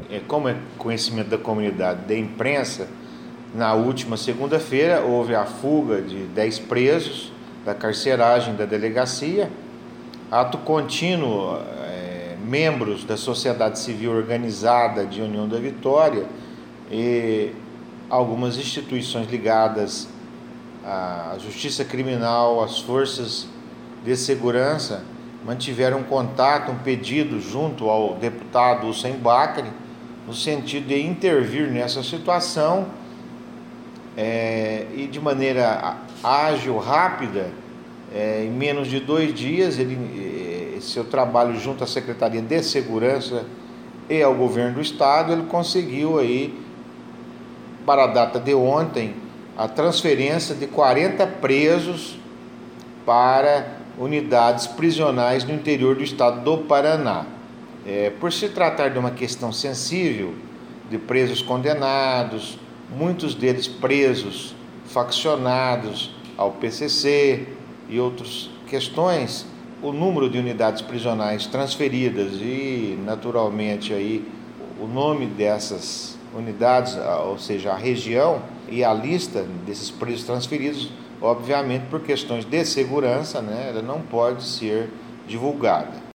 como é conhecimento da comunidade da imprensa, na última segunda-feira houve a fuga de 10 presos da carceragem da delegacia, ato contínuo, membros da sociedade civil organizada de União da Vitória e algumas instituições ligadas à justiça criminal, às forças de segurança, mantiveram contato, um pedido junto ao deputado Hussein Bacri, no sentido de intervir nessa situação e de maneira ágil, rápida, em menos de 2 dias, seu trabalho junto à Secretaria de Segurança e ao Governo do Estado, ele conseguiu aí, para a data de ontem, a transferência de 40 presos para unidades prisionais no interior do estado do Paraná. Por se tratar de uma questão sensível, de presos condenados, muitos deles presos, faccionados ao PCC e outras questões, o número de unidades prisionais transferidas e, naturalmente, aí, o nome dessas unidades, ou seja, a região e a lista desses presos transferidos, obviamente, por questões de segurança, ela não pode ser divulgada.